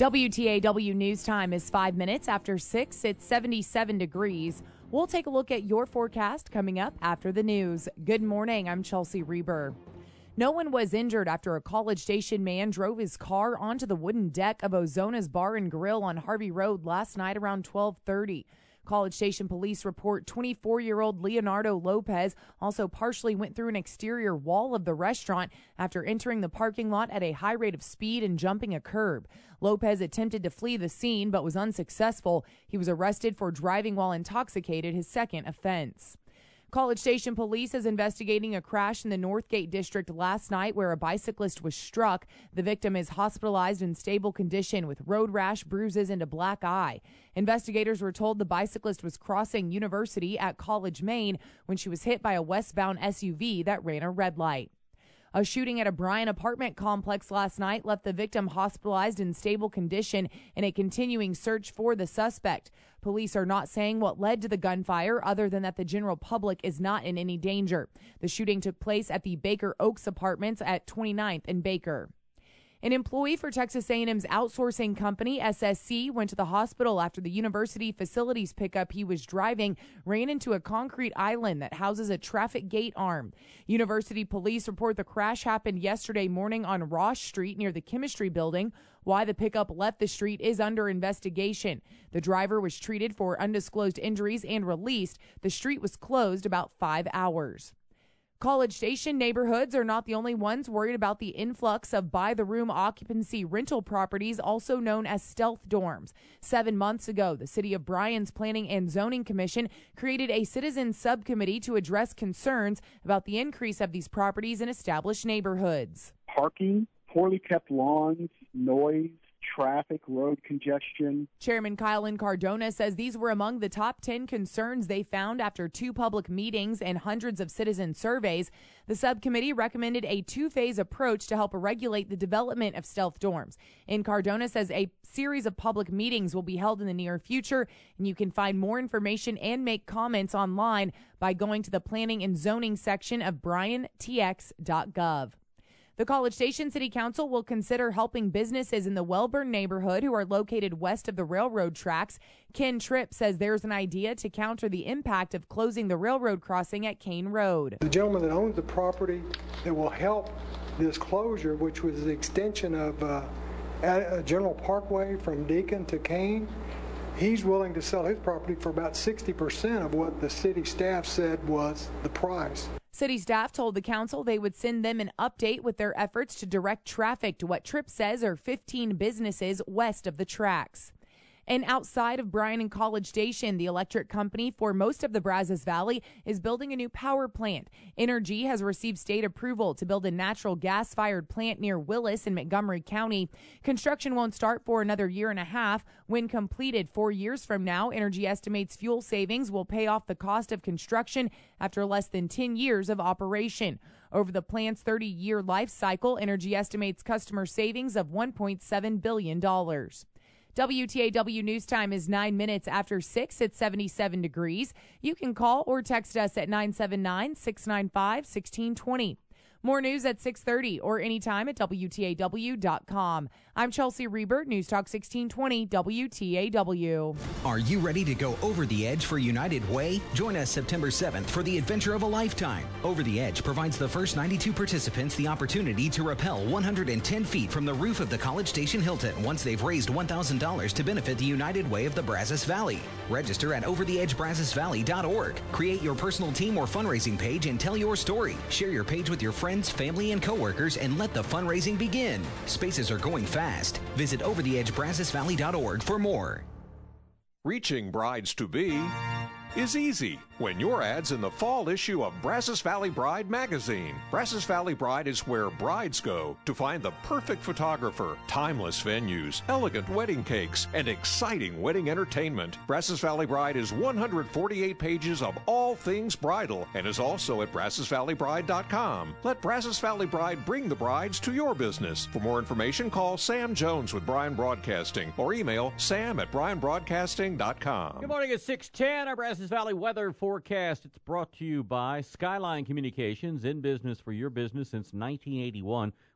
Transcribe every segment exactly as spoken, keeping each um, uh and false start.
W T A W News Time is five minutes after six. It's seventy-seven degrees. We'll take a look at your forecast coming up after the news. Good morning. I'm Chelsea Reber. No one was injured after a College Station man drove his car onto the wooden deck of Ozona's Bar and Grill on Harvey Road last night around twelve thirty. College Station police report twenty-four-year-old Leonardo Lopez also partially went through an exterior wall of the restaurant after entering the parking lot at a high rate of speed and jumping a curb. Lopez attempted to flee the scene but was unsuccessful. He was arrested for driving while intoxicated, his second offense. College Station police is investigating a crash in the Northgate district last night where a bicyclist was struck. The victim is hospitalized in stable condition with road rash, bruises, and a black eye. Investigators were told the bicyclist was crossing University at College, Maine when she was hit by a westbound S U V that ran a red light. A shooting at a Bryan apartment complex last night left the victim hospitalized in stable condition in a continuing search for the suspect. Police are not saying what led to the gunfire other than that the general public is not in any danger. The shooting took place at the Baker Oaks Apartments at twenty-ninth and Baker. An employee for Texas A and M's outsourcing company, S S C, went to the hospital after the university facilities pickup he was driving ran into a concrete island that houses a traffic gate arm. University police report the crash happened yesterday morning on Ross Street near the chemistry building. Why the pickup left the street is under investigation. The driver was treated for undisclosed injuries and released. The street was closed about five hours. College Station neighborhoods are not the only ones worried about the influx of by-the-room occupancy rental properties, also known as stealth dorms. Seven months ago, the City of Bryan's Planning and Zoning Commission created a citizen subcommittee to address concerns about the increase of these properties in established neighborhoods. Parking, poorly kept lawns, noise, traffic, road congestion. Chairman Kyle Cardona says these were among the top ten concerns they found after two public meetings and hundreds of citizen surveys. The subcommittee recommended a two-phase approach to help regulate the development of stealth dorms. And Cardona says a series of public meetings will be held in the near future, and you can find more information and make comments online by going to the Planning and Zoning section of bryan t x dot gov. The College Station City Council will consider helping businesses in the Welburn neighborhood who are located west of the railroad tracks. Ken Tripp says there's an idea to counter the impact of closing the railroad crossing at Kane Road. The gentleman that owns the property that will help this closure, which was the extension of uh, a General Parkway from Deacon to Kane, he's willing to sell his property for about sixty percent of what the city staff said was the price. City staff told the council they would send them an update with their efforts to direct traffic to what Tripp says are fifteen businesses west of the tracks. And outside of Bryan and College Station, the electric company for most of the Brazos Valley is building a new power plant. Energy has received state approval to build a natural gas-fired plant near Willis in Montgomery County. Construction won't start for another year and a half. When completed four years from now, Energy estimates fuel savings will pay off the cost of construction after less than ten years of operation. Over the plant's thirty-year life cycle, Energy estimates customer savings of one point seven billion dollars. W T A W News Time is nine minutes after six. It's seventy-seven degrees. You can call or text us at nine seven nine, six nine five, one six two zero. More news at six thirty or anytime at W T A W dot com. I'm Chelsea Reber, News Talk sixteen twenty W T A W. Are you ready to go over the edge for United Way? Join us September seventh for the adventure of a lifetime. Over the Edge provides the first ninety-two participants the opportunity to rappel one hundred ten feet from the roof of the College Station Hilton once they've raised one thousand dollars to benefit the United Way of the Brazos Valley. Register at over the edge brazos valley dot org. Create your personal team or fundraising page and tell your story. Share your page with your friends, family, and coworkers and let the fundraising begin. Spaces are going fast. Visit over the edge brazos valley dot org for more. Reaching brides-to-be is easy when your ad's in the fall issue of Brazos Valley Bride magazine. Brazos Valley Bride is where brides go to find the perfect photographer, timeless venues, elegant wedding cakes, and exciting wedding entertainment. Brazos Valley Bride is one hundred forty-eight pages of all things bridal and is also at brazos valley bride dot com. Let Brazos Valley Bride bring the brides to your business. For more information, call Sam Jones with Bryan Broadcasting or email sam at bryan broadcasting dot com. Good morning at six ten. Our Brazos Valley weather forecast. It's brought to you by Skyline Communications, in business for your business since nineteen eighty-one.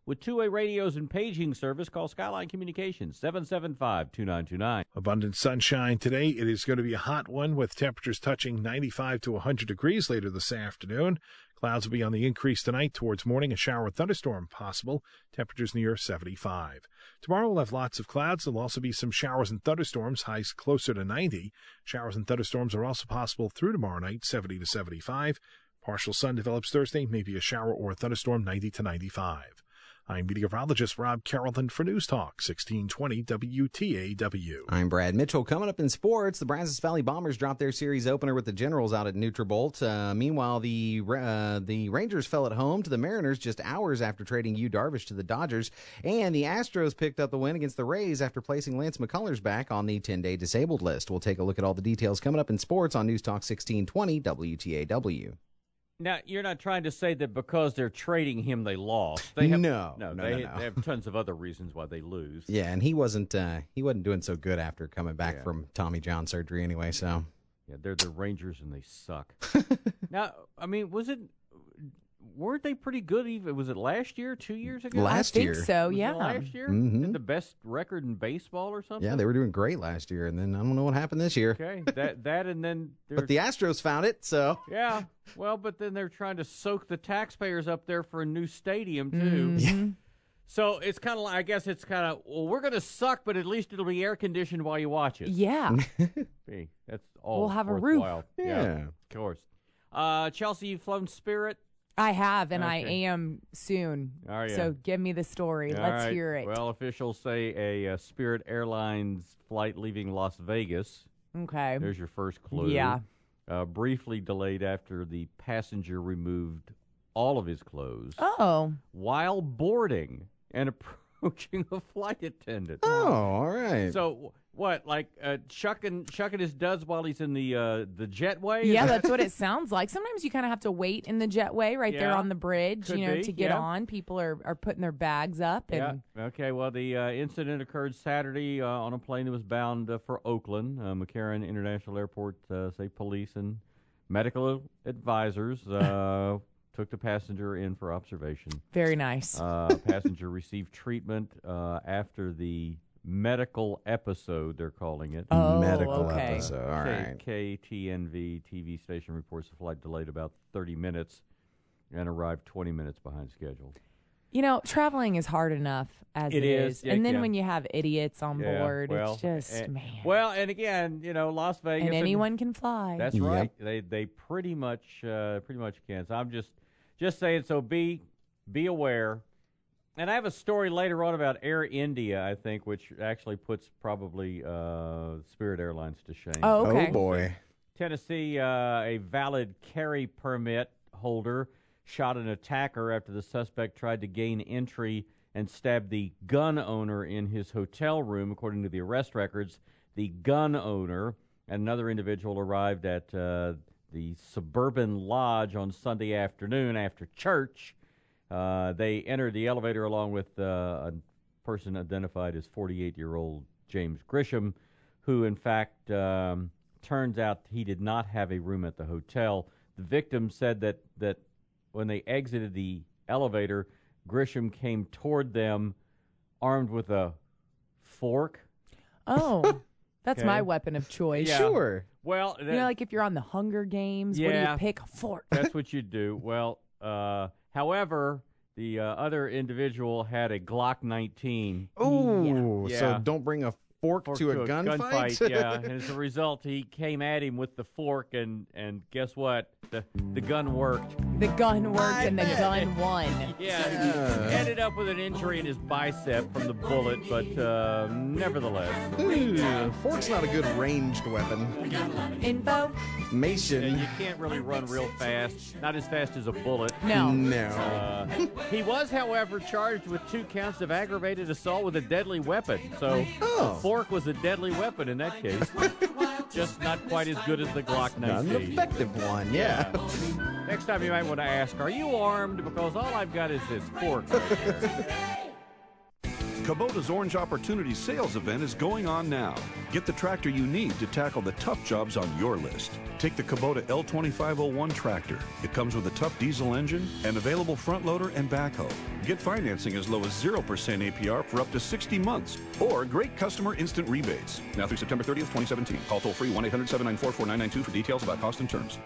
With two-way radios and paging service, call Skyline Communications, seven seven five, two nine two nine. Abundant sunshine today. It is going to be a hot one with temperatures touching ninety-five to one hundred degrees later this afternoon. Clouds will be on the increase tonight. Towards morning, a shower or thunderstorm possible. Temperatures near seventy-five. Tomorrow we'll have lots of clouds. There'll also be some showers and thunderstorms, highs closer to ninety. Showers and thunderstorms are also possible through tomorrow night, seventy to seventy-five. Partial sun develops Thursday, maybe a shower or a thunderstorm, ninety to ninety-five. I'm meteorologist Rob Carrollton for News Talk sixteen twenty W T A W. I'm Brad Mitchell. Coming up in sports, the Brazos Valley Bombers dropped their series opener with the Generals out at Nutrabolt. Uh, meanwhile, the uh, the Rangers fell at home to the Mariners just hours after trading Yu Darvish to the Dodgers. And the Astros picked up the win against the Rays after placing Lance McCullers back on the ten-day disabled list. We'll take a look at all the details coming up in sports on News Talk sixteen twenty W T A W. Now, you're not trying to say that because they're trading him, they lost. They have, no, no, no, they, no, no. they have tons of other reasons why they lose. Yeah, and he wasn't uh, he wasn't doing so good after coming back Yeah. from Tommy John surgery anyway. So Yeah, they're the Rangers and they suck. Now, I mean, was it? Weren't they pretty good? Even was it last year, two years ago? Last I think year. so, Was it yeah. last year, Mhm. Had the best record in baseball or something. yeah, they were doing great last year, and then I don't know what happened this year. Okay, that that and then there's, But the Astros found it, so yeah, well, but then they're trying to soak the taxpayers up there for a new stadium too. Mhm. So it's kind of like, I guess it's kind of, well, we're going to suck, but at least it'll be air conditioned while you watch it. Yeah. Hey, that's all. We'll have a roof. worthwhile. Yeah. Of course. Uh, Chelsea, you've flown Spirit. I have, and I Okay. am soon. Are ya? So give me the story. All Let's right. hear it. Well, officials say a uh, Spirit Airlines flight leaving Las Vegas. Okay. There's your first clue. Yeah. Uh, briefly delayed after the passenger removed all of his clothes Oh. while boarding and approaching a flight attendant. oh, all right. So what, like uh, shucking shucking his duds while he's in the uh, the jetway? Is Yeah, that- that's what it sounds like. Sometimes you kind of have to wait in the jetway right there Yeah. on the bridge, Could you know, be, to get yeah. on. People are, are putting their bags up. And Yeah. Okay. Well, the uh, incident occurred Saturday uh, on a plane that was bound uh, for Oakland. Uh, McCarran International Airport, uh, say police and medical advisors uh, took the passenger in for observation. very nice. Uh, passenger received treatment uh, after the medical episode, they're calling it. Oh, Medical okay. episode. All K- right. K T N V T V station reports the flight delayed about thirty minutes and arrived twenty minutes behind schedule. You know, traveling is hard enough as It it is, is. yeah, and then yeah. when you have idiots on Yeah, board, well, it's just, and- man. Well, and again, you know, Las Vegas. and anyone can fly. That's Yep. right. They they pretty much uh, pretty much can. So I'm just just saying. So be be aware. And I have a story later on about Air India, I think, which actually puts probably uh, Spirit Airlines to shame. Oh, okay. Oh, boy. Tennessee, uh, a valid carry permit holder shot an attacker after the suspect tried to gain entry and stabbed the gun owner in his hotel room, according to the arrest records. The gun owner and another individual arrived at uh, the Suburban Lodge on Sunday afternoon after church. Uh, they entered the elevator along with uh, a person identified as forty-eight-year-old James Grisham, who, in fact, um, turns out he did not have a room at the hotel. The victim said that, that when they exited the elevator, Grisham came toward them armed with a fork. Oh, that's Okay. my weapon of choice. Yeah. Sure. Well, that, You know, like if you're on the Hunger Games, what do Yeah. you pick? A fork. that's what you do. Well, uh, however, the uh, other individual had a Glock nineteen. Oh, Yeah. so don't bring a fork, Fork to, a gunfight? yeah. And as a result, he came at him with the fork, and, and guess what? The the gun worked. The gun worked I and the bet. gun won. Yeah, he ended up with an injury in his bicep from the bullet, but uh, nevertheless. Ooh, fork's not a good ranged weapon. Info? Mason. And you can't really run real fast, not as fast as a bullet. No. No. Uh, he was, however, charged with two counts of aggravated assault with a deadly weapon. So Oh. the fork was a deadly weapon in that case. Just not quite as good as the Glock Not an nineteen. effective one, yeah. Next time you might want to ask, are you armed? Because all I've got is this fork right there. Kubota's Orange Opportunity sales event is going on now. Get the tractor you need to tackle the tough jobs on your list. Take the Kubota L twenty-five oh one tractor. It comes with a tough diesel engine and available front loader and backhoe. Get financing as low as zero percent A P R for up to sixty months, or great customer instant rebates. Now through September thirtieth, twenty seventeen. Call toll free one eight hundred, seven nine four, four nine nine two for details about cost and terms.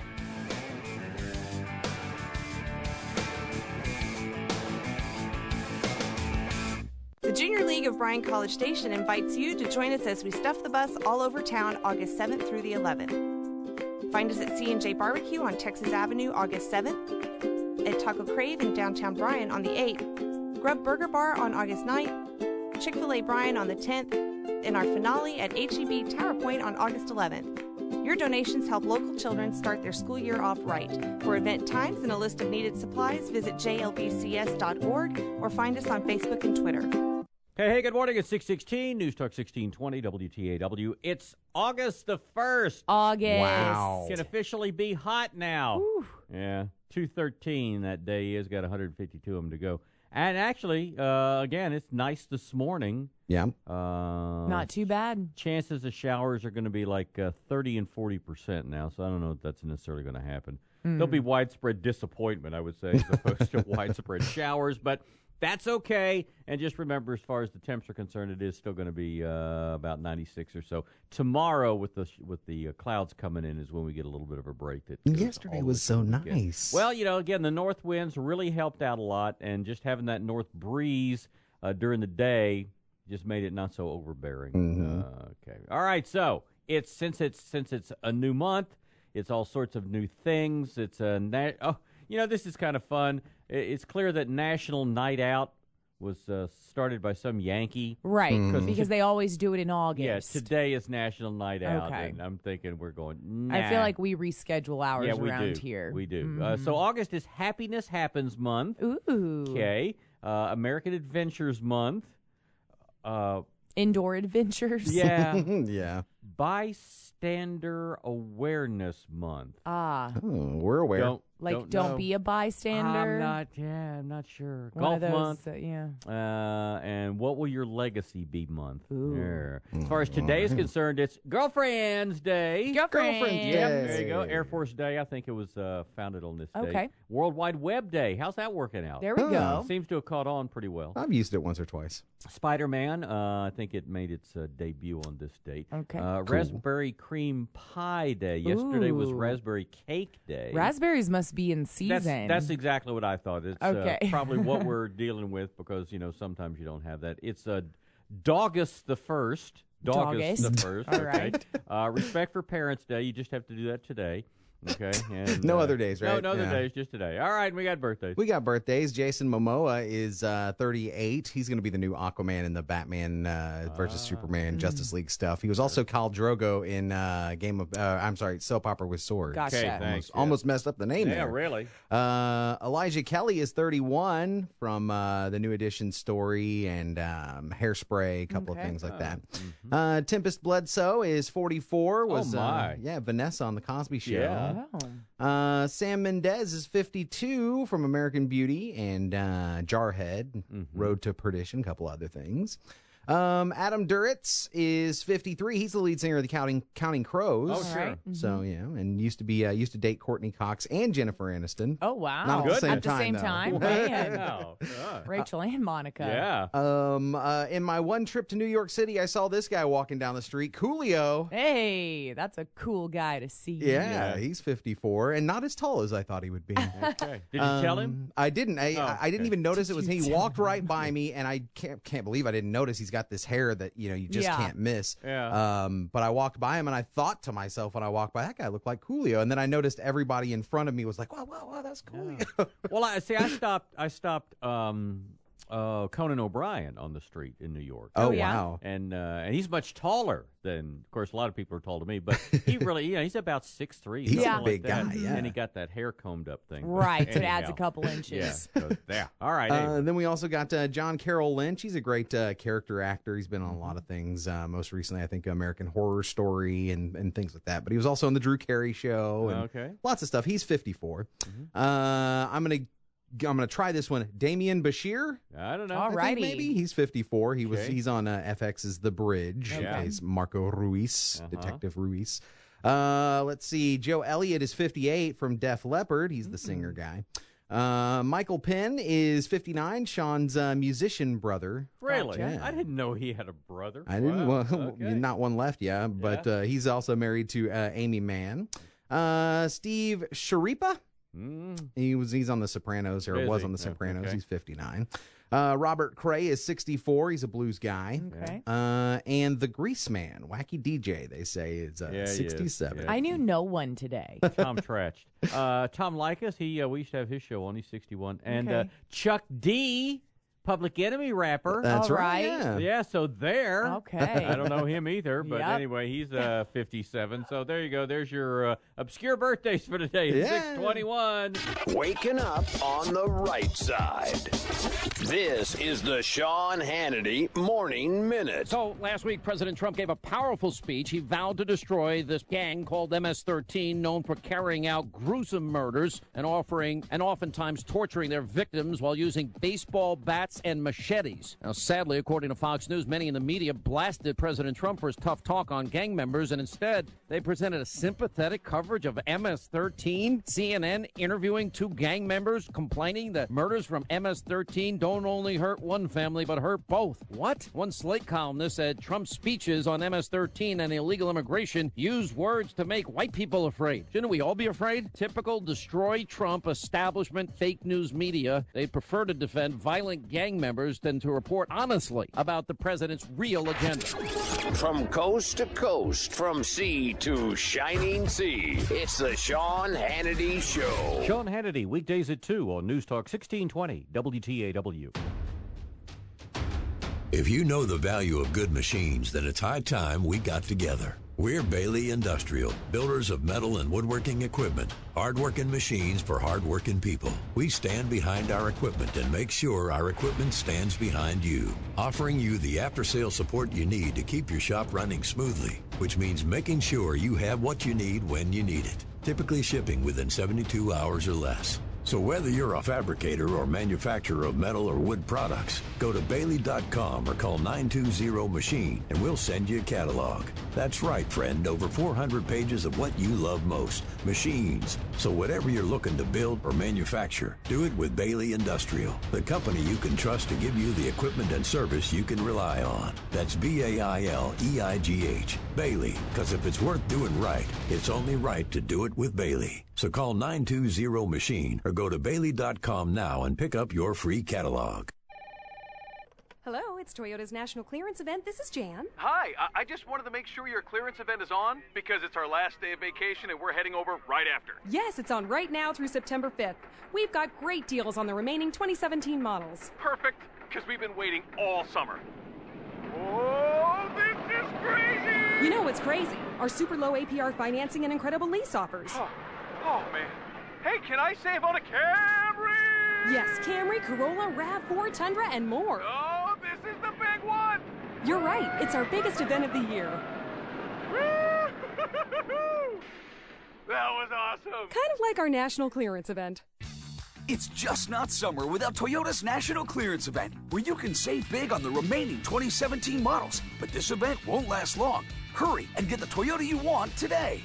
The Junior League of Bryan College Station invites you to join us as we stuff the bus all over town August seventh through the eleventh. Find us at C and J Barbecue on Texas Avenue August seventh, at Taco Crave in downtown Bryan on the eighth, Grub Burger Bar on August ninth, Chick-fil-A Bryan on the tenth, and our finale at H E B Tower Point on August eleventh. Your donations help local children start their school year off right. For event times and a list of needed supplies, visit j l b c s dot org or find us on Facebook and Twitter. Hey, hey, good morning. It's six sixteen, News Talk sixteen twenty, W T A W. It's August the first. August. Wow. It can officially be hot now. Whew. Yeah, two thirteen that day is. Got one hundred fifty-two of them to go. And actually, uh, again, it's nice this morning. Yeah. Uh, Not too bad. Chances of showers are going to be like uh, thirty and forty percent now, so I don't know if that's necessarily going to happen. Mm. There'll be widespread disappointment, I would say, as opposed to widespread showers, but that's okay. And just remember, as far as the temps are concerned, it is still going to be uh, about ninety-six or so. Tomorrow, with the with the uh, clouds coming in, is when we get a little bit of a break. That goes Yesterday all was the so weekend. nice. Well, you know, again, the north winds really helped out a lot, and just having that north breeze uh, during the day just made it not so overbearing. Mhm. Uh, okay, all right. So it's since it's since it's a new month, it's all sorts of new things. It's a na- oh, you know, this is kind of fun. It's clear that National Night Out was uh, started by some Yankee. Right, Mhm. because they always do it in August. Yeah, today is National Night Out, Okay. and I'm thinking we're going, nah. I feel like we reschedule hours yeah, we around do. here. We do. Mhm. Uh, so August is Happiness Happens Month. Ooh. Okay. Uh, American Adventures Month. Uh, Indoor adventures. yeah. yeah. Bystander Awareness Month. Ah, Oh, we're aware. Don't like don't, don't, know. be a bystander. I'm not. Yeah, I'm not sure. One Golf of those, Month. uh, yeah. Uh, and what will your legacy be month? Ooh. Yeah. As far as today is concerned, it's Girlfriend's Day. Girlfriend. Girlfriend's Yep, Day. there you go. Air Force Day. I think it was uh, founded on this day. Okay. World Wide Web Day. How's that working out? There we Oh. go. Seems to have caught on pretty well. I've used it once or twice. Spider-Man. Uh, I think it made its uh, debut on this date. Okay. Uh, Cool. Raspberry Cream Pie Day. Yesterday was Ooh. Raspberry Cake Day. Raspberries must be in season. That's, that's exactly what I thought. It's Okay. uh, probably what we're dealing with because, you know, sometimes you don't have that. It's uh, Dogust the first. Dogust the Dogust. first. All Okay. right. Uh, Respect for Parents Day. You just have to do that today. Okay. And, No uh, other days, No, right? no other Yeah. days, just today. All right, we got birthdays. We got birthdays. Jason Momoa is uh, thirty-eight. He's going to be the new Aquaman in the Batman uh, versus Ah. Superman Justice League stuff. He was also Khal Drogo in uh, Game of, uh, I'm sorry, Soap Opera with Swords. Gotcha. Okay, Almost- thanks. Almost, yeah. almost messed up the name Yeah, there. really. Uh, Elijah Kelly is thirty-one from uh, the New Edition story and um, Hairspray, a couple Okay. of things like Oh, that. mhm. Uh, Tempest Bledsoe is forty-four. Was Oh, my. Uh, yeah, Vanessa on the Cosby Show. Yeah. Oh. Uh, Sam Mendez is fifty-two from American Beauty and uh, Jarhead, Mhm. Road to Perdition, a couple other things. Um, Adam Duritz is fifty-three. He's the lead singer of the Counting Counting Crows. Oh, All sure. right. So yeah, and used to be uh, used to date Courtney Cox and Jennifer Aniston. Oh, wow. Not at the same At the time, same though. time, man. Wow. Yeah. Rachel and Monica. Yeah. Um, uh, in my one trip to New York City, I saw this guy walking down the street, Coolio. Hey, that's a cool guy to see. Yeah, he's fifty-four and not as tall as I thought he would be. Okay. Did you tell him? Um, I didn't. I, Oh, I, I didn't okay. even notice it was Did him. you He tell walked him? right by me, and I can't can't believe I didn't notice. He's got this hair that you know you just Yeah. can't miss. Yeah. Um, but I walked by him, and I thought to myself when I walked by, that guy looked like Coolio. And then I noticed everybody in front of me was like, "Whoa, whoa, whoa, that's Coolio." Well, I see. I stopped. I stopped. Um, uh, Conan O'Brien on the street in New York. Oh, yeah. wow. And uh, and he's much taller than, of course, a lot of people are tall to me, but he really, you know, he's about six three. He's a big like that. guy, yeah. And he got that hair combed up thing. But Right, so it adds a anyhow. couple Yeah. inches. So, yeah. All right. Uh, anyway. then we also got uh, John Carroll Lynch. He's a great uh, character actor. He's been on a lot of things. Uh, most recently, I think American Horror Story and, and things like that. But he was also on the Drew Carey Show and Okay. lots of stuff. He's fifty-four. Uh, I'm going to I'm going to try this one. Damian Bashir. I don't know. All I righty. think maybe he's fifty-four. He was. Okay. He's on uh, F X's The Bridge. Yeah. He's Marco Ruiz, Uh-huh. Detective Ruiz. Uh, let's see. Joe Elliott is fifty-eight from Def Leppard. He's the singer guy. Uh, Michael Penn is fifty-nine. Sean's uh, musician brother. Really? Yeah. I didn't know he had a brother. I didn't. Wow. Well, Okay. not one left, yeah. But Yeah. Uh, he's also married to uh, Amy Mann. Uh, Steve Sharipa. Mm. He was. He's on The Sopranos, or Is was he? on The Yeah, Sopranos. okay. He's fifty-nine. Uh, Robert Cray is sixty-four. He's a blues guy. Okay. Uh, and the Grease Man, Wacky D J, they say, is uh, Yeah, he is. sixty-seven. Yeah. I knew no one today. Tom Tratch. Uh, Tom Likas, he uh, we used to have his show on. He's sixty-one. And uh, Okay. Chuck D, Public Enemy rapper. That's All right. right. Yeah. yeah, so there. Okay. I don't know him either, but Yep. anyway, he's uh, fifty-seven. So there you go. There's your uh, obscure birthdays for today. Yeah. six twenty-one. Waking up on the right side. This is the Sean Hannity Morning Minute. So last week, President Trump gave a powerful speech. He vowed to destroy this gang called M S thirteen, known for carrying out gruesome murders and offering and oftentimes torturing their victims while using baseball bats and machetes. Now, sadly, according to Fox News, many in the media blasted President Trump for his tough talk on gang members, and instead they presented a sympathetic coverage of M S thirteen. C N N interviewing two gang members complaining that murders from M S thirteen don't only hurt one family but hurt both. What? One Slate columnist said Trump's speeches on M S thirteen and illegal immigration used words to make white people afraid. Shouldn't we all be afraid? Typical destroy Trump establishment fake news media. They'd prefer to defend violent gang members than to report honestly about the president's real agenda. From coast to coast, from sea to shining sea, it's the Sean Hannity Show. Sean Hannity, weekdays at two on News Talk sixteen twenty W T A W. If you know the value of good machines, then it's high time we got together. We're Bailey Industrial, builders of metal and woodworking equipment, hardworking machines for hardworking people. We stand behind our equipment and make sure our equipment stands behind you, offering you the after-sale support you need to keep your shop running smoothly, which means making sure you have what you need when you need it, typically shipping within seventy-two hours or less. So whether you're a fabricator or manufacturer of metal or wood products, go to Bailey dot com or call nine two zero machine and we'll send you a catalog. That's right, friend, over four hundred pages of what you love most, machines. So whatever you're looking to build or manufacture, do it with Bailey Industrial, the company you can trust to give you the equipment and service you can rely on. That's B A I L E I G H, Bailey, because if it's worth doing right, it's only right to do it with Bailey. So call nine two zero machine or go to Bailey dot com now and pick up your free catalog. Hello, it's Toyota's National Clearance Event. This is Jan. Hi, I-, I just wanted to make sure your clearance event is on because it's our last day of vacation and we're heading over right after. Yes, it's on right now through September fifth. We've got great deals on the remaining twenty seventeen models. Perfect, because we've been waiting all summer. Oh, this is crazy! You know what's crazy? Our super low A P R financing and incredible lease offers. Oh, oh man. Hey, can I save on a Camry? Yes, Camry, Corolla, RAV four, Tundra, and more. Oh, this is the big one! You're right. It's our biggest event of the year. That was awesome. Kind of like our national clearance event. It's just not summer without Toyota's National Clearance Event, where you can save big on the remaining twenty seventeen models. But this event won't last long. Hurry and get the Toyota you want today.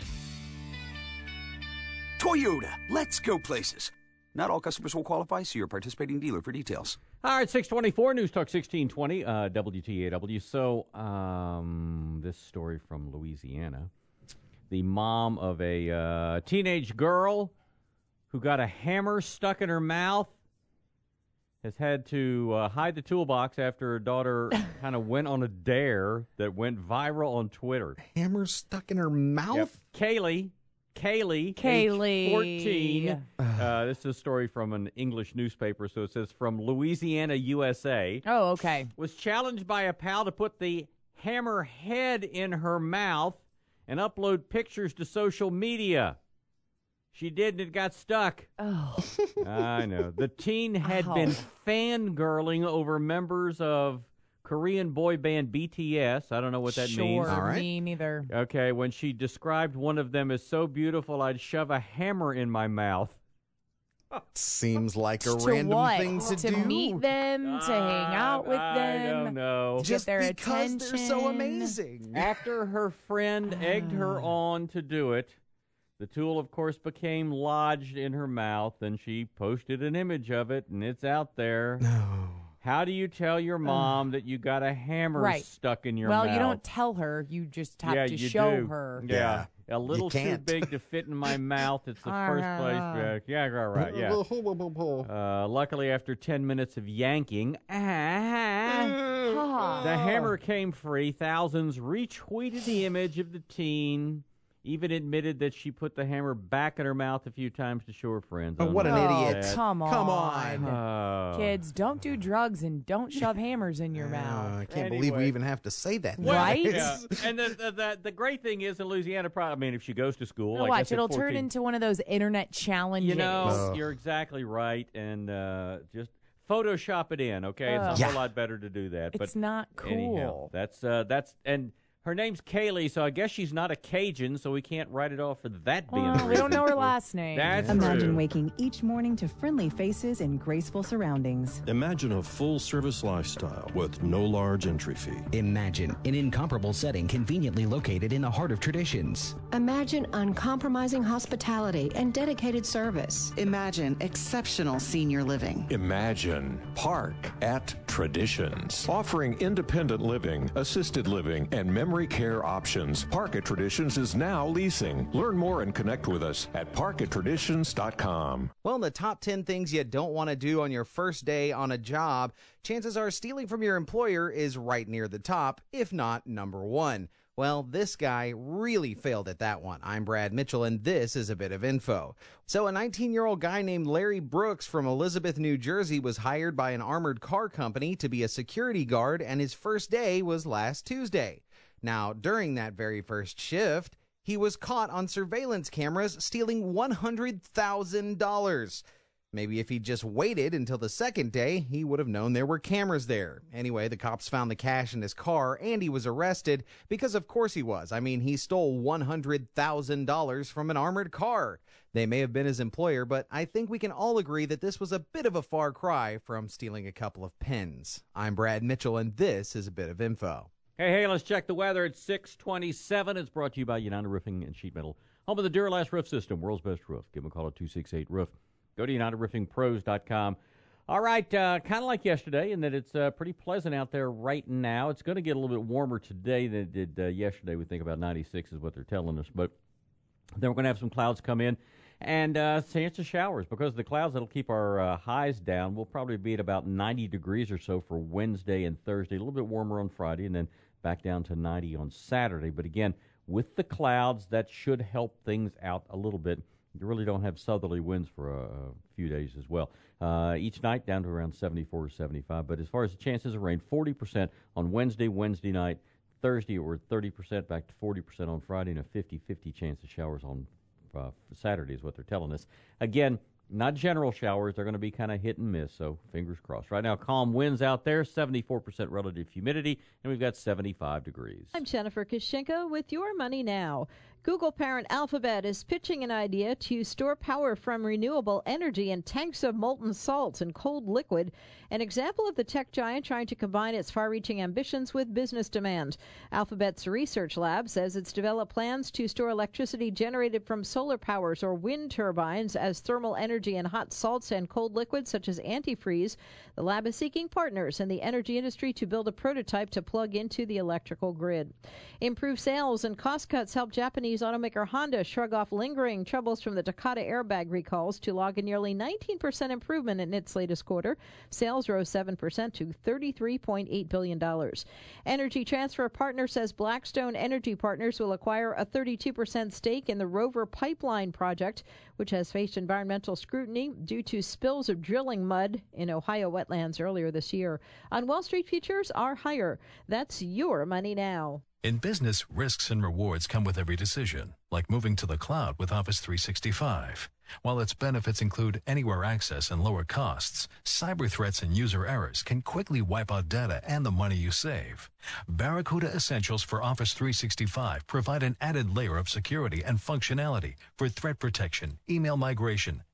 Toyota, let's go places. Not all customers will qualify. See your participating dealer for details. All right, six twenty-four, News Talk sixteen twenty, uh, W T A W. So, um, this story from Louisiana. The mom of a uh, teenage girl who got a hammer stuck in her mouth has had to uh, hide the toolbox after her daughter kind of went on a dare that went viral on Twitter. Hammer stuck in her mouth? Yep. Kaylee. Kaylee, Kaylee. age fourteen. Uh, this is a story from an English newspaper, so it says from Louisiana, U S A. Oh, okay. Was challenged by a pal to put the hammer head in her mouth and upload pictures to social media. She did, and it got stuck. Oh. I know. The teen had Ow. been fangirling over members of Korean boy band B T S. I don't know what that sure, means. All right. Me neither. Okay, when she described one of them as so beautiful, I'd shove a hammer in my mouth. Seems like a to random what? thing to, to do. meet them, to hang out with I them. don't know. Get Just their because attention. they're so amazing. After her friend egged her on to do it, the tool, of course, became lodged in her mouth, and she posted an image of it, and it's out there. No. How do you tell your mom that you got a hammer Right. stuck in your well, mouth? you don't tell her. You just have yeah, to you show do. her. Yeah. A little too can't. big to fit in my mouth. It's the first place. Yeah, yeah, right, yeah. Uh, luckily, after ten minutes of yanking, Ah. the hammer came free. Thousands retweeted the image of the teen. Even admitted that she put the hammer back in her mouth a few times to show her friends. Oh, what an Oh, idiot. come on. Come on. Uh, Kids, don't do drugs and don't shove hammers in your Uh, mouth. I can't believe Anyway. we even have to say that. Well, Right? Yeah. And the, the, the, the great thing is in Louisiana, probably, I mean, if she goes to school, Now I watch, guess at it'll turn fourteen into one of those internet challenges. You know, Ugh. you're exactly right. And uh, just Photoshop it in, okay? It's Ugh. a Yeah. whole lot better to do that. it's but not cool. anyhow, that's, uh, that's, and her name's Kaylee, so I guess she's not a Cajun, so we can't write it off for that being Well, the we don't reason. know her last name. That's Imagine true. waking each morning to friendly faces and graceful surroundings. Imagine a full-service lifestyle with no large entry fee. Imagine an incomparable setting conveniently located in the heart of traditions. Imagine uncompromising hospitality and dedicated service. Imagine exceptional senior living. Imagine Park at Traditions. Offering independent living, assisted living, and memory care options. Park at Traditions is now leasing. Learn more and connect with us at park at traditions dot com. Well, in the top ten things you don't want to do on your first day on a job, chances are stealing from your employer is right near the top, if not number one. Well, this guy really failed at that one. I'm Brad Mitchell, and this is a bit of info. So a nineteen-year-old guy named Larry Brooks from Elizabeth, New Jersey was hired by an armored car company to be a security guard, and his first day was last Tuesday. Now, during that very first shift, he was caught on surveillance cameras stealing one hundred thousand dollars. Maybe if he'd just waited until the second day, he would have known there were cameras there. Anyway, the cops found the cash in his car, and he was arrested because of course he was. I mean, he stole one hundred thousand dollars from an armored car. They may have been his employer, but I think we can all agree that this was a bit of a far cry from stealing a couple of pens. I'm Brad Mitchell, and this is a bit of info. Hey, hey, let's check the weather at six twenty-seven. It's brought to you by United Roofing and Sheet Metal, home of the Duralast Roof System, world's best roof. Give them a call at two six eight roof. Go to united roofing pros dot com. All right, uh, kind of like yesterday in that it's uh, pretty pleasant out there right now. It's going to get a little bit warmer today than it did uh, yesterday. We think about ninety-six is what they're telling us. But then we're going to have some clouds come in and uh, chance of showers. Because of the clouds, that'll keep our uh, highs down. We'll probably be at about ninety degrees or so for Wednesday and Thursday. A little bit warmer on Friday and then back down to ninety on Saturday. But again, with the clouds, that should help things out a little bit. You really don't have southerly winds for a, a few days as well. Uh, each night down to around seventy-four or seventy-five. But as far as the chances of rain, forty percent on Wednesday, Wednesday night. Thursday, we're thirty percent, back to forty percent on Friday, and a fifty-fifty chance of showers on uh, Saturday is what they're telling us. Again, not general showers. They're going to be kind of hit and miss, so fingers crossed. Right now, calm winds out there, seventy-four percent relative humidity, and we've got seventy-five degrees. I'm Jennifer Kishenko with Your Money Now. Google parent Alphabet is pitching an idea to store power from renewable energy in tanks of molten salt and cold liquid, an example of the tech giant trying to combine its far-reaching ambitions with business demand. Alphabet's research lab says it's developed plans to store electricity generated from solar powers or wind turbines as thermal energy in hot salts and cold liquids such as antifreeze. The lab is seeking partners in the energy industry to build a prototype to plug into the electrical grid. Improved sales and cost cuts help Japanese automaker Honda shrug off lingering troubles from the Takata airbag recalls to log a nearly nineteen percent improvement in its latest quarter. Sales rose seven percent to thirty-three point eight billion dollars. Energy Transfer Partner says Blackstone Energy Partners will acquire a thirty-two percent stake in the Rover Pipeline project, which has faced environmental scrutiny due to spills of drilling mud in Ohio wetlands earlier this year. On Wall Street, futures are higher. That's Your Money Now. In business, risks and rewards come with every decision, like moving to the cloud with Office three sixty-five. While its benefits include anywhere access and lower costs, cyber threats and user errors can quickly wipe out data and the money you save. Barracuda Essentials for Office three sixty-five provide an added layer of security and functionality for threat protection, email migration,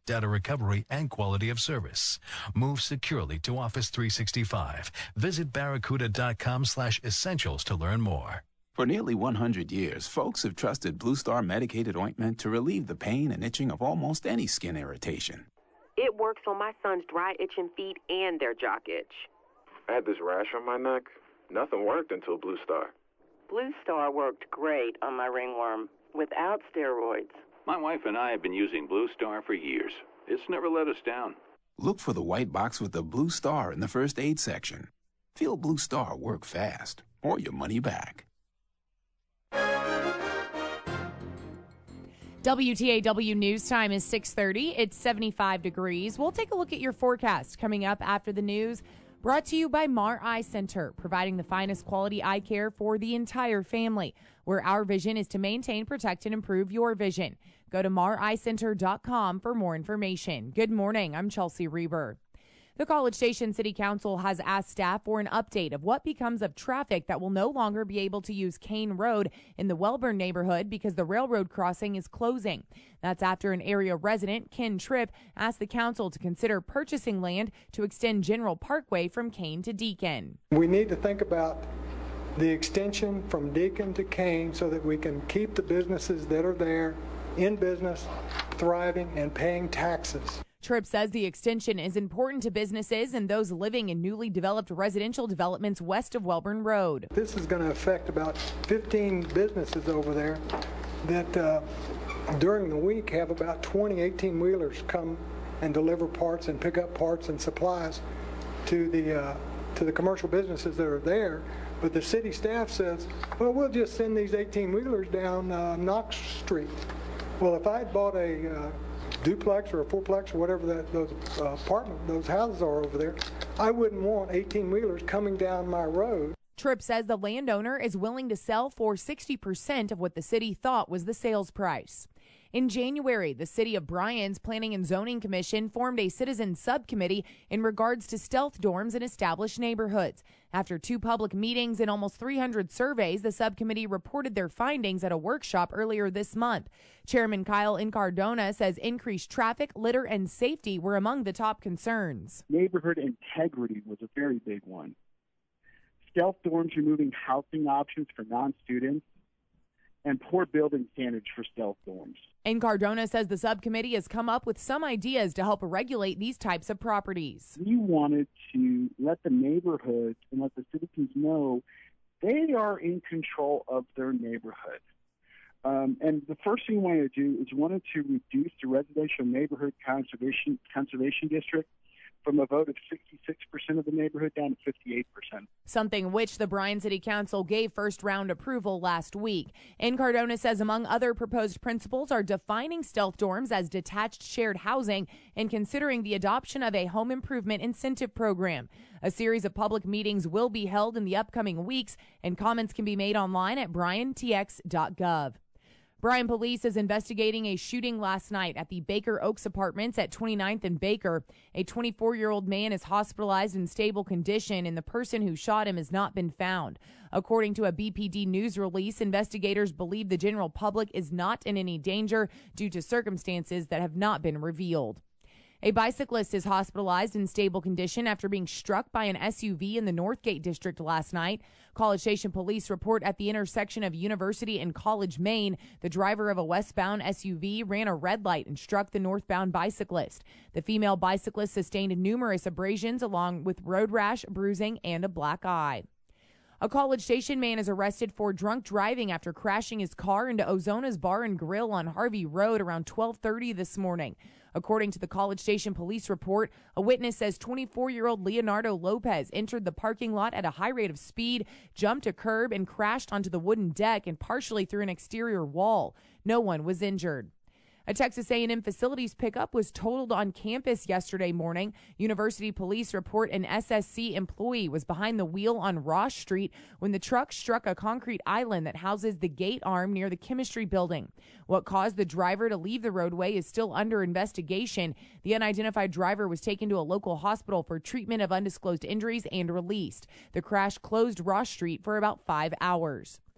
data recovery, and quality of service. Move securely to Office three sixty-five. Visit barracuda.com slash essentials to learn more. For nearly one hundred years, folks have trusted Blue Star medicated ointment to relieve the pain and itching of almost any skin irritation. It works on my son's dry, itching feet and their jock itch. I had this rash on my neck. Nothing worked until Blue Star. Blue Star worked great on my ringworm without steroids. My wife and I have been using Blue Star for years. It's never let us down. Look for the white box with the Blue Star in the first aid section. Feel Blue Star work fast, or your money back. W T A W News Time is six thirty. It's seventy-five degrees. We'll take a look at your forecast coming up after the news. Brought to you by Mar Eye Center, providing the finest quality eye care for the entire family, where our vision is to maintain, protect, and improve your vision. Go to mar eye center dot com for more information. Good morning. I'm Chelsea Reber. The College Station City Council has asked staff for an update of what becomes of traffic that will no longer be able to use Kane Road in the Wellborn neighborhood because the railroad crossing is closing. That's after an area resident, Ken Tripp, asked the council to consider purchasing land to extend General Parkway from Kane to Deacon. We need to think about the extension from Deacon to Kane so that we can keep the businesses that are there in business, thriving, and paying taxes. Tripp says the extension is important to businesses and those living in newly developed residential developments west of Wellborn Road. This is going to affect about fifteen businesses over there that uh, during the week have about twenty eighteen-wheelers come and deliver parts and pick up parts and supplies to the uh, to the commercial businesses that are there. But the city staff says, well, we'll just send these eighteen-wheelers down uh, Knox Street. Well, if I had bought a uh, duplex or a fourplex or whatever that those uh, apartment, those houses are over there, I wouldn't want eighteen-wheelers coming down my road. Tripp says the landowner is willing to sell for sixty percent of what the city thought was the sales price. In January, the City of Bryan's Planning and Zoning Commission formed a citizen subcommittee in regards to stealth dorms in established neighborhoods. After two public meetings and almost three hundred surveys, the subcommittee reported their findings at a workshop earlier this month. Chairman Kyle Incardona says increased traffic, litter, and safety were among the top concerns. Neighborhood integrity was a very big one. Stealth dorms removing housing options for non-students, and poor building standards for stealth dorms. Incardona says the subcommittee has come up with some ideas to help regulate these types of properties. We wanted to let the neighborhoods and let the citizens know they are in control of their neighborhood. Um, and the first thing we wanted to do is wanted to reduce the residential neighborhood conservation conservation district from a vote of sixty-six percent of the neighborhood down to fifty-eight percent. Something which the Bryan City Council gave first round approval last week. Incardona says among other proposed principles are defining stealth dorms as detached shared housing and considering the adoption of a home improvement incentive program. A series of public meetings will be held in the upcoming weeks, and comments can be made online at bryan t x dot gov. Bryan Police is investigating a shooting last night at the Baker Oaks Apartments at twenty-ninth and Baker. A twenty-four-year-old man is hospitalized in stable condition, and the person who shot him has not been found. According to a B P D news release, investigators believe the general public is not in any danger due to circumstances that have not been revealed. A bicyclist is hospitalized in stable condition after being struck by an S U V in the Northgate district last night. College Station police report at the intersection of University and College, Maine, the driver of a westbound S U V ran a red light and struck the northbound bicyclist. The female bicyclist sustained numerous abrasions along with road rash, bruising, and a black eye. A College Station man is arrested for drunk driving after crashing his car into Ozona's Bar and Grill on Harvey Road around twelve thirty this morning. According to the College Station police report, a witness says twenty-four-year-old Leonardo Lopez entered the parking lot at a high rate of speed, jumped a curb, and crashed onto the wooden deck and partially through an exterior wall. No one was injured. A Texas A and M facilities pickup was totaled on campus yesterday morning. University police report an S S C employee was behind the wheel on Ross Street when the truck struck a concrete island that houses the gate arm near the chemistry building. What caused the driver to leave the roadway is still under investigation. The unidentified driver was taken to a local hospital for treatment of undisclosed injuries and released. The crash closed Ross Street for about five hours.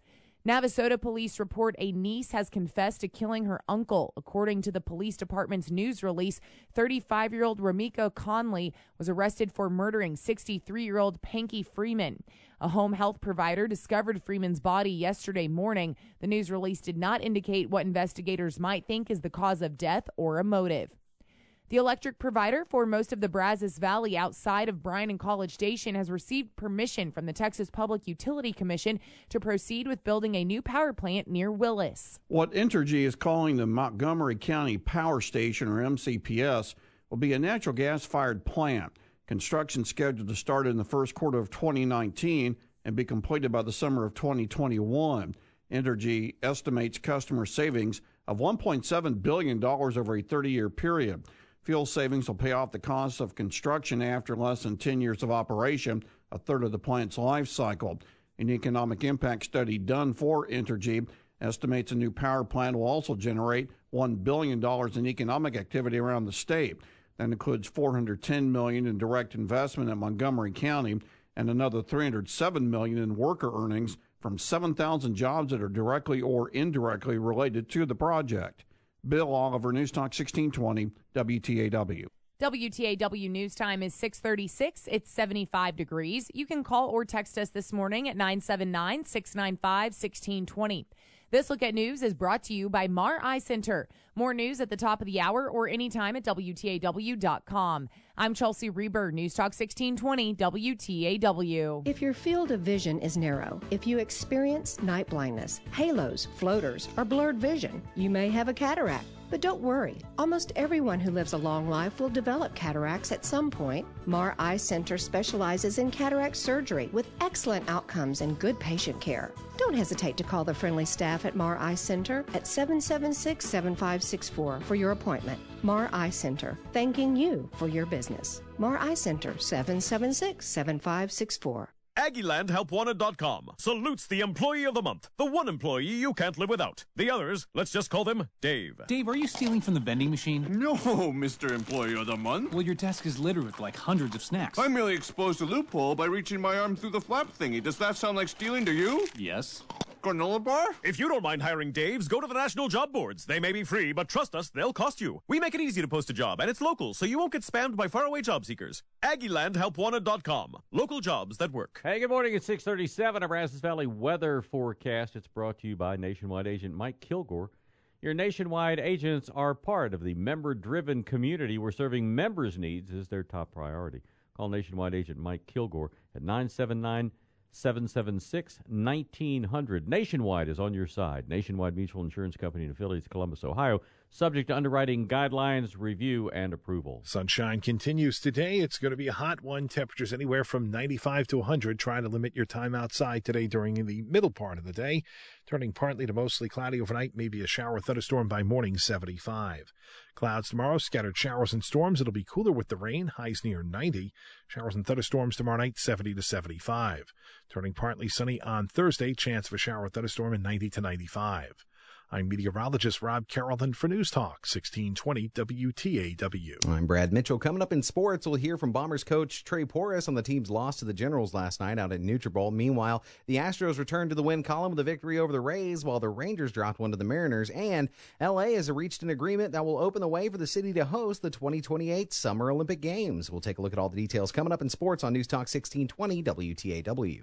Navasota police report a niece has confessed to killing her uncle. According to the police department's news release, thirty-five-year-old Ramiko Conley was arrested for murdering sixty-three-year-old Panky Freeman. A home health provider discovered Freeman's body yesterday morning. The news release did not indicate what investigators might think is the cause of death or a motive. The electric provider for most of the Brazos Valley outside of Bryan and College Station has received permission from the Texas Public Utility Commission to proceed with building a new power plant near Willis. What Entergy is calling the Montgomery County Power Station, or M C P S, will be a natural gas-fired plant. Construction scheduled to start in the first quarter of twenty nineteen and be completed by the summer of twenty twenty-one. Entergy estimates customer savings of one point seven billion dollars over a thirty-year period. Fuel savings will pay off the cost of construction after less than ten years of operation, a third of the plant's life cycle. An economic impact study done for Entergy estimates a new power plant will also generate one billion dollars in economic activity around the state. That includes four hundred ten million dollars in direct investment in Montgomery County and another three hundred seven million dollars in worker earnings from seven thousand jobs that are directly or indirectly related to the project. Bill Oliver, News Talk sixteen twenty, W T A W. W T A W News Time is six thirty-six. It's seventy-five degrees. You can call or text us this morning at nine seven nine, six nine five, one six two zero. This Look at News is brought to you by Mar Eye Center. More news at the top of the hour or anytime at W T A W dot com. I'm Chelsea Reber, News Talk sixteen twenty, W T A W. If your field of vision is narrow, if you experience night blindness, halos, floaters, or blurred vision, you may have a cataract. But don't worry, almost everyone who lives a long life will develop cataracts at some point. Mar Eye Center specializes in cataract surgery with excellent outcomes and good patient care. Don't hesitate to call the friendly staff at Mar Eye Center at seven seven six, seven five six four for your appointment. Mar Eye Center, thanking you for your business. Mar Eye Center, seven seven six, seven five six four. Aggieland Help Wanted dot com salutes the employee of the month, the one employee you can't live without. The others, let's just call them Dave. Dave, are you stealing from the vending machine? No, Mister Employee of the Month. Well, your desk is littered with like hundreds of snacks. I merely exposed a loophole by reaching my arm through the flap thingy. Does that sound like stealing to you? Yes. Granola bar? If you don't mind hiring Daves, go to the national job boards. They may be free, but trust us, they'll cost you. We make it easy to post a job, and it's local, so you won't get spammed by faraway job seekers. Aggieland Help Wanted dot com. Local jobs that work. Hey, good morning. It's six thirty-seven. Our Brazos Valley weather forecast. It's brought to you by Nationwide agent Mike Kilgore. Your Nationwide agents are part of the member-driven community where serving members' needs is their top priority. Call Nationwide agent Mike Kilgore at nine seven nine, seven seven six, one nine zero zero. Nationwide is on your side. Nationwide Mutual Insurance Company and affiliates, Columbus, Ohio. Subject to underwriting guidelines, review, and approval. Sunshine continues today. It's going to be a hot one. Temperatures anywhere from ninety-five to one hundred. Try to limit your time outside today during the middle part of the day. Turning partly to mostly cloudy overnight. Maybe a shower or thunderstorm by morning, seventy-five. Clouds tomorrow. Scattered showers and storms. It'll be cooler with the rain. Highs near ninety. Showers and thunderstorms tomorrow night, seventy to seventy-five. Turning partly sunny on Thursday. Chance of a shower or thunderstorm in ninety to ninety-five. I'm meteorologist Rob Carrollton for News Talk sixteen twenty W T A W. I'm Brad Mitchell. Coming up in sports, we'll hear from Bombers coach Trey Porras on the team's loss to the Generals last night out at Nutribol. Meanwhile, the Astros returned to the win column with a victory over the Rays, while the Rangers dropped one to the Mariners. And L A has reached an agreement that will open the way for the city to host the twenty twenty-eight Summer Olympic Games. We'll take a look at all the details coming up in sports on News Talk sixteen twenty W T A W.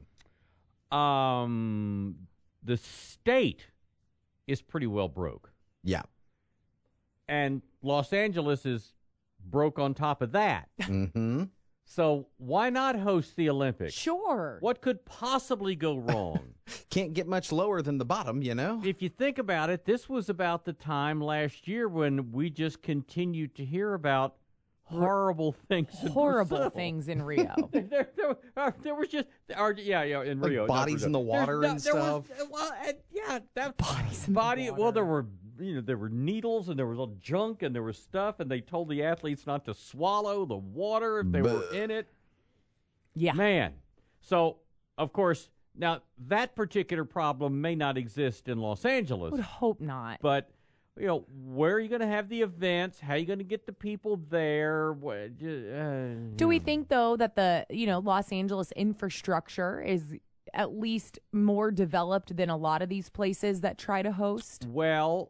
Um, the state is pretty well broke. Yeah. And Los Angeles is broke on top of that. Mm-hmm. So why not host the Olympics? Sure. What could possibly go wrong? Can't get much lower than the bottom, you know? If you think about it, this was about the time last year when we just continued to hear about horrible things in Horrible Brazil. things in Rio. there, there, uh, there was just, or, yeah, yeah, in like Rio. bodies in the water There's, and there stuff. Was, well, uh, yeah, that bodies in body. the water. Well, there were, you know, there were needles and there was all junk and there was stuff, and they told the athletes not to swallow the water if they Buh. were in it. Yeah, man. So, of course, now that particular problem may not exist in Los Angeles. Would hope not. But you know, where are you going to have the events? How are you going to get the people there? What, uh, Do we think, though, that the, you know, Los Angeles infrastructure is at least more developed than a lot of these places that try to host? Well,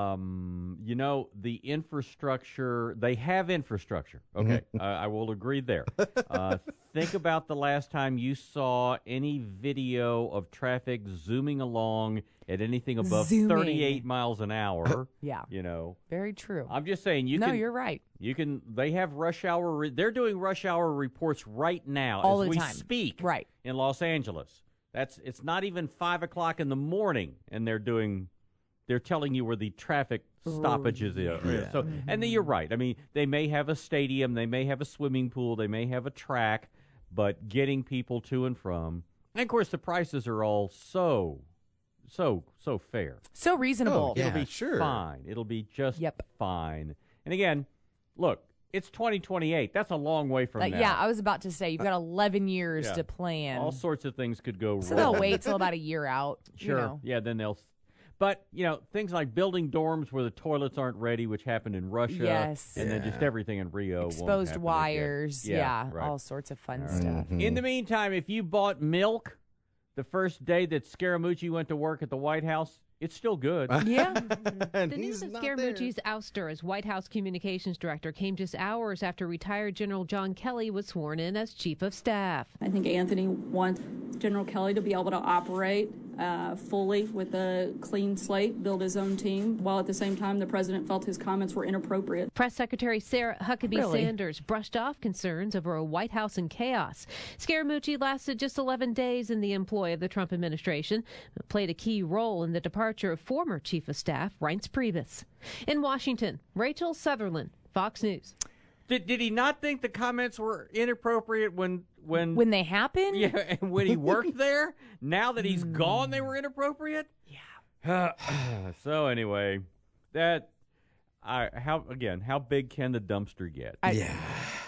um, you know, the infrastructure, they have infrastructure. Okay, uh, I will agree there. Uh, think about the last time you saw any video of traffic zooming along at anything above Zooming. thirty-eight miles an hour. Yeah. You know. Very true. I'm just saying you no, can. you're right. You can. They have rush hour. Re- they're doing rush hour reports right now All as the we time. speak. Right. In Los Angeles. That's. It's not even five o'clock in the morning, and they're doing. They're telling you where the traffic stoppages is. Yeah. So, and then you're right. I mean, they may have a stadium, they may have a swimming pool, they may have a track, but getting people to and from, and of course, the prices are all so, so, so fair. So reasonable. Oh, yeah, It'll be sure. fine. It'll be just Yep. fine. And again, look, it's twenty twenty-eight. That's a long way from Like, now. yeah, I was about to say, you've got eleven years Yeah. to plan. All sorts of things could go so wrong. they'll wait till about a year out. Sure. You know. Yeah, then they'll. But, you know, things like building dorms where the toilets aren't ready, which happened in Russia. Yes. And then Yeah. just everything in Rio. won't Exposed happen wires. again. Yeah, right. all sorts of fun All stuff. Mm-hmm. In the meantime, if you bought milk the first day that Scaramucci went to work at the White House, it's still good. Yeah. And The he's news of not there. Scaramucci's ouster as White House communications director came just hours after retired General John Kelly was sworn in as chief of staff. I think Anthony wants General Kelly to be able to operate uh, fully with a clean slate, build his own team, while at the same time the president felt his comments were inappropriate. Press Secretary Sarah Huckabee Really? Sanders brushed off concerns over a White House in chaos. Scaramucci lasted just eleven days in the employ of the Trump administration, but played a key role in the departure of former Chief of Staff Reince Priebus. In Washington, Rachel Sutherland, Fox News. Did, did he not think the comments were inappropriate when when When they happen? yeah and when he worked there? Now that he's Hmm. gone, they were inappropriate. Yeah. So anyway, that I how again how big can the dumpster get? I- Yeah.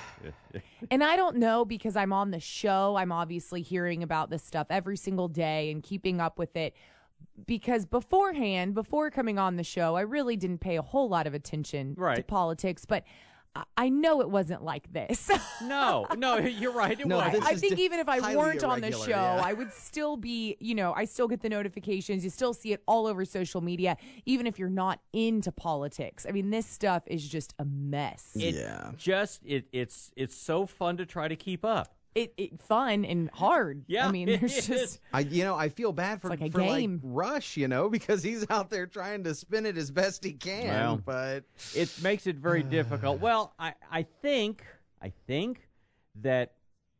And I don't know because I'm on the show. I'm obviously hearing about this stuff every single day and keeping up with it. Because beforehand, before coming on the show, I really didn't pay a whole lot of attention to Right. politics. But I- I know it wasn't like this. No, no, you're right. It No, was. this I is think di- even if I highly weren't on the irregular, show, yeah. I would still be, you know, I still get the notifications. You still see it all over social media, even if you're not into politics. I mean, this stuff is just a mess. It Yeah. just it it's it's so fun to try to keep up. It, it fun and hard. Yeah, I mean, it there's is. just I, you know, I feel bad for, like a for game. like Rush, you know, because he's out there trying to spin it as best he can. Well, but It makes it very difficult. Well, I, I think I think that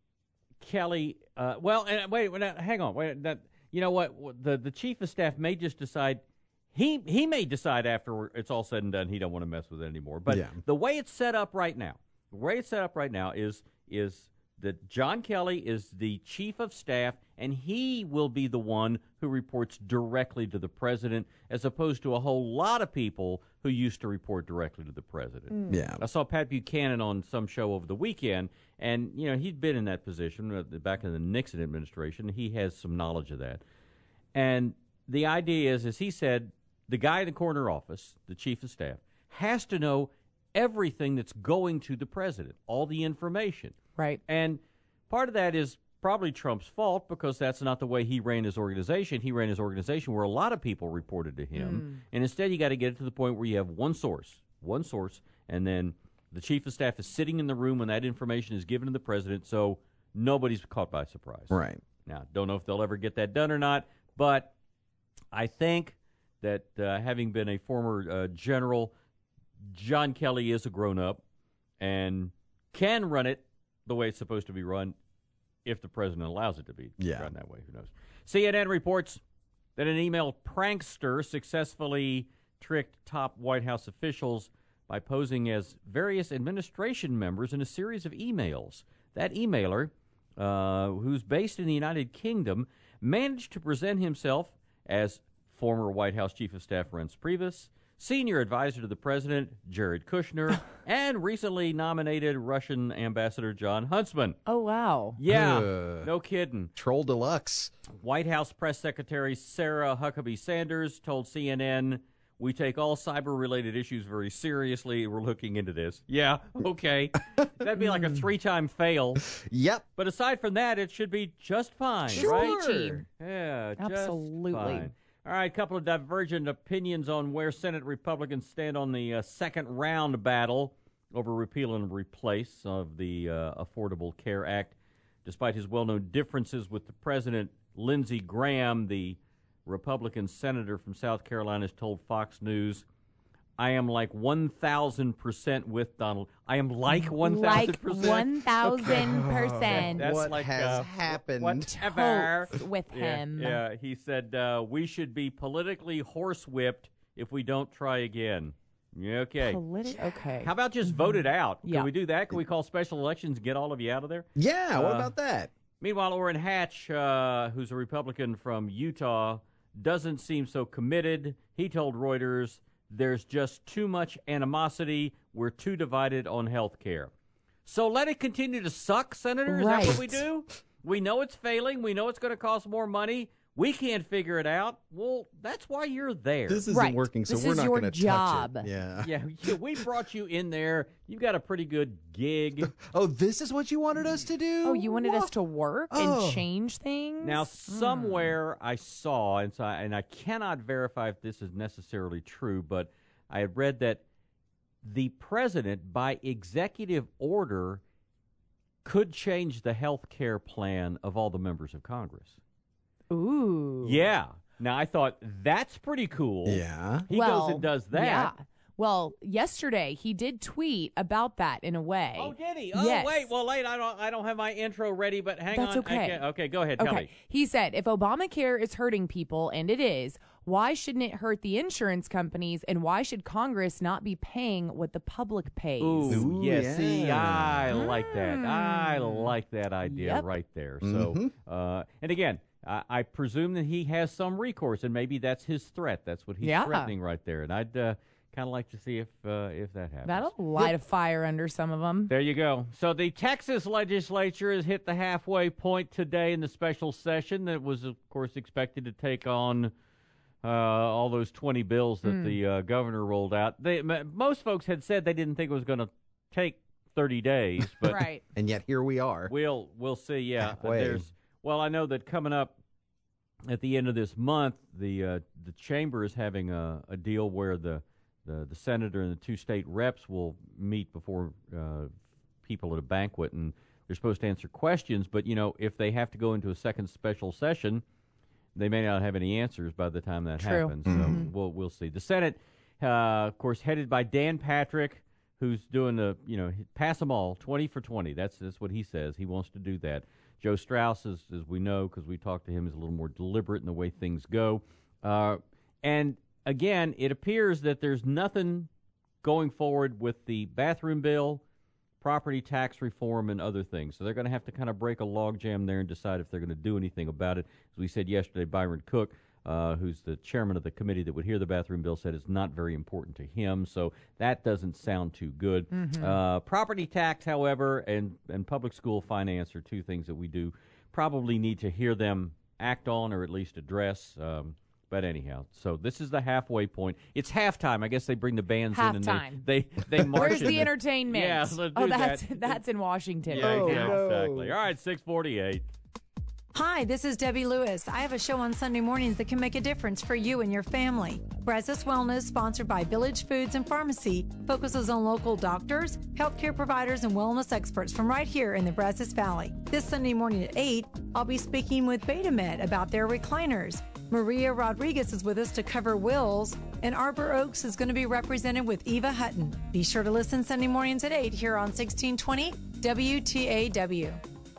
Kelly. Uh, well, and wait, wait, hang on. Wait, that you know what? The the chief of staff may just decide. He he may decide after it's all said and done he don't want to mess with it anymore. But Yeah. the way it's set up right now, the way it's set up right now is is that John Kelly is the chief of staff, and he will be the one who reports directly to the president, as opposed to a whole lot of people who used to report directly to the president. Mm. Yeah. I saw Pat Buchanan on some show over the weekend, and you know he'd been in that position uh, back in the Nixon administration. He has some knowledge of that, and the idea is, as he said, the guy in the corner office, the chief of staff, has to know everything that's going to the president, all the information. right. And part of that is probably Trump's fault, because that's not the way he ran his organization. He ran his organization where a lot of people reported to him. And instead, you got to get it to the point where you have one source, one source, and then the chief of staff is sitting in the room when that information is given to the president, so nobody's caught by surprise. right. Now, don't know if they'll ever get that done or not, but I think that uh, having been a former uh, general, John Kelly is a grown-up and can run it the way it's supposed to be run if the president allows it to be Yeah. run that way. Who knows? C N N reports that an email prankster successfully tricked top White House officials by posing as various administration members in a series of emails. That emailer, uh, who's based in the United Kingdom, managed to present himself as former White House Chief of Staff Reince Priebus, senior advisor to the president Jared Kushner, and recently nominated Russian Ambassador John Huntsman. Oh, wow. Yeah, Ugh. no kidding. Troll deluxe. White House Press Secretary Sarah Huckabee Sanders told C N N, We take all cyber-related issues very seriously. We're looking into this. Yeah, okay. That'd be like a three-time fail. Yep. But aside from that, it should be just fine, Sure. right? Yeah, just Absolutely. fine. All right, a couple of divergent opinions on where Senate Republicans stand on the uh, second-round battle over repeal and replace of the uh, Affordable Care Act. Despite his well-known differences with the president, Lindsey Graham, the Republican senator from South Carolina, has told Fox News, I am like one thousand percent with Donald. I am like one thousand percent? Like one thousand percent. That's What like, has uh, happened? Whatever. Totes with Yeah, him. Yeah, he said, uh, we should be politically horsewhipped if we don't try again. Yeah, okay. Politi- okay. How about just vote it out? Can Yeah. we do that? Can we call special elections and get all of you out of there? Yeah, what Uh, about that? Meanwhile, Orrin Hatch, uh, who's a Republican from Utah, doesn't seem so committed. He told Reuters, there's just too much animosity. We're too divided on health care. So let it continue to suck, Senator? Is that what we Right. do? We know it's failing. We know it's going to cost more money. We can't figure it out. Well, that's why you're there. This isn't Right. working, so This we're is not your going to job. touch it. Yeah. yeah, yeah, we brought you in there. You've got a pretty good gig. Oh, this is what you wanted us to do? Oh, you wanted us to work Oh. and change things? Now, somewhere I saw, and, so I, and I cannot verify if this is necessarily true, but I had read that the president, by executive order, could change the health care plan of all the members of Congress. Ooh. Yeah. Now, I thought, that's pretty cool. Yeah. He well, goes and does that. Yeah. Well, yesterday he did tweet about that in a way. Oh, did he? Oh, Yes. wait. Well, wait. I don't. I don't have my intro ready, but hang That's on. okay. Okay. Okay. Go ahead. Okay. Tell me. He said, if Obamacare is hurting people, and it is, why shouldn't it hurt the insurance companies, and why should Congress not be paying what the public pays? Ooh, Ooh, yeah. yeah. See, I like that. I Mm. like that idea Yep. right there. Mhm. So, uh, and again, I, I presume that he has some recourse, and maybe that's his threat. That's what he's Yeah. threatening right there. And I'd uh, kind of like to see if uh, if that happens. That'll light a fire under some of them. There you go. So the Texas legislature has hit the halfway point today in the special session that was, of course, expected to take on uh, all those twenty bills that Mm. the uh, governor rolled out. They, m- most folks had said they didn't think it was going to take thirty days, but Right. And yet here we are. we'll we'll see. Yeah, Halfway. there's. Well, I know that coming up at the end of this month, the uh, the chamber is having a, a deal where the, the the senator and the two state reps will meet before uh, people at a banquet, and they're supposed to answer questions. But you know, if they have to go into a second special session, they may not have any answers by the time that True. happens. So Mhm. we'll we'll see. The Senate, uh, of course, headed by Dan Patrick, who's doing the you know pass them all twenty for twenty. That's that's what he says. He wants to do that. Joe Strauss, as, as we know, because we talked to him, is a little more deliberate in the way things go. Uh, and again, it appears that there's nothing going forward with the bathroom bill, property tax reform, and other things. So they're going to have to kind of break a logjam there and decide if they're going to do anything about it. As we said yesterday, Byron Cook, uh, who's the chairman of the committee that would hear the bathroom bill, said it's not very important to him. So that doesn't sound too good. Mhm. Uh, property tax, however, and, and public school finance are two things that we do probably need to hear them act on or at least address. Um, but anyhow, so this is the halfway point. It's halftime. I guess they bring the bands in and Halftime. they they, they march. Where's in the entertainment? Yeah, let's oh, do that's that. that's in Washington. Yeah, right exactly, now. exactly. All right, six forty-eight. Hi, this is Debbie Lewis. I have a show on Sunday mornings that can make a difference for you and your family. Brazos Wellness, sponsored by Village Foods and Pharmacy, focuses on local doctors, healthcare providers, and wellness experts from right here in the Brazos Valley. This Sunday morning at eight, I'll be speaking with Betamed about their recliners. Maria Rodriguez is with us to cover wills, and Arbor Oaks is going to be represented with Eva Hutton. Be sure to listen Sunday mornings at eight here on sixteen twenty W T A W.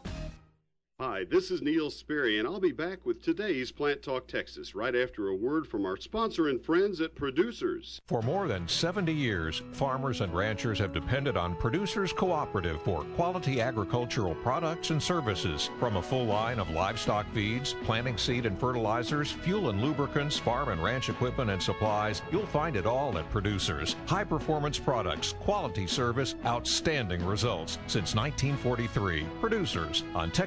Hi, this is Neil Sperry, and I'll be back with today's Plant Talk Texas right after a word from our sponsor and friends at Producers. For more than seventy years, farmers and ranchers have depended on Producers Cooperative for quality agricultural products and services. From a full line of livestock feeds, planting seed and fertilizers, fuel and lubricants, farm and ranch equipment and supplies, you'll find it all at Producers. High-performance products, quality service, outstanding results. Since nineteen forty-three, Producers on Texas Avenue